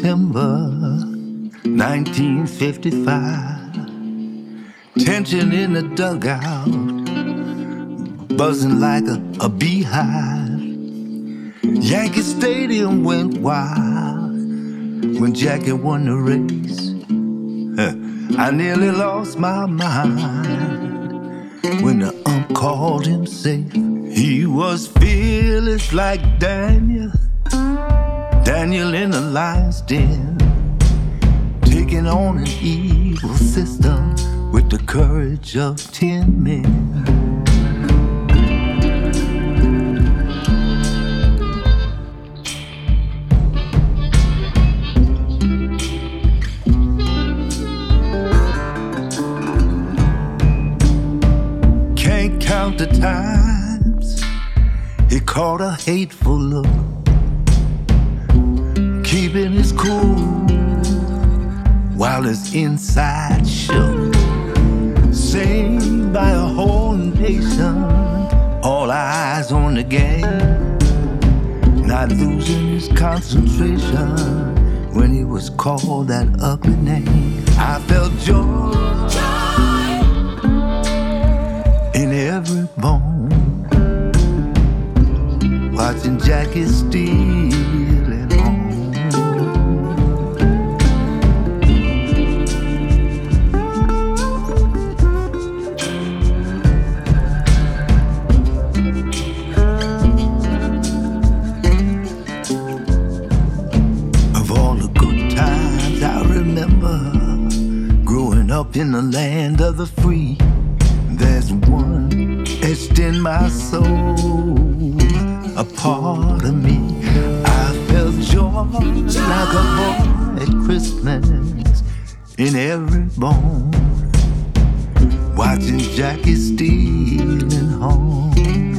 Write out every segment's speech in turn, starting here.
September 1955. Tension in the dugout, buzzing like a beehive. Yankee Stadium went wild when Jackie won the race. I nearly lost my mind when the ump called him safe. He was fearless like Daniel in the lion's den, taking on an evil system with the courage of 10 men. Can't count the times he caught a hateful look, keeping his cool while his inside shook. Saved by a whole nation, all eyes on the game, not losing his concentration when he was called that ugly name. I felt joy in every bone, watching Jackie stealing home. Up in the land of the free, there's one etched in my soul, a part of me. I felt joy like a boy at Christmas in every bone, watching Jackie stealing home,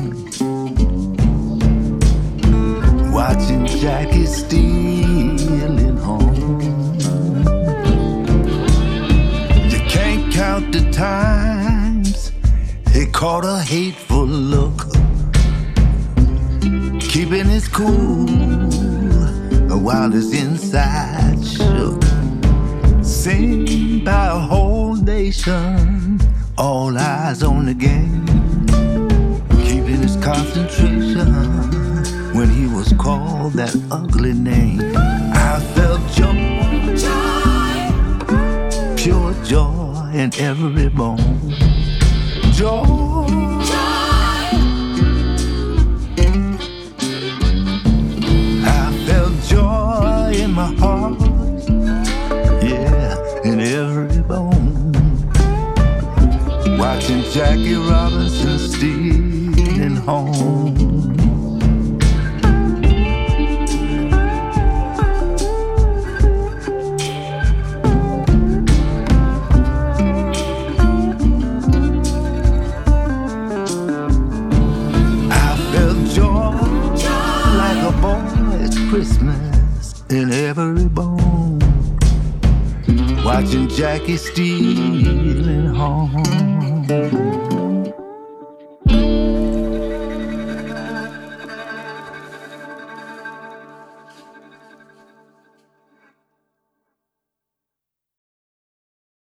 watching Jackie stealing home. Count the times he caught a hateful look, keeping his cool while his inside shook. Seen by a whole nation, all eyes on the game, keeping his concentration when he was called that ugly name. I felt joy, pure joy in every bone. Joy, I felt joy in my heart, yeah, in every bone, watching Jackie Robinson stealing home. Christmas in every bone, watching Jackie stealing home.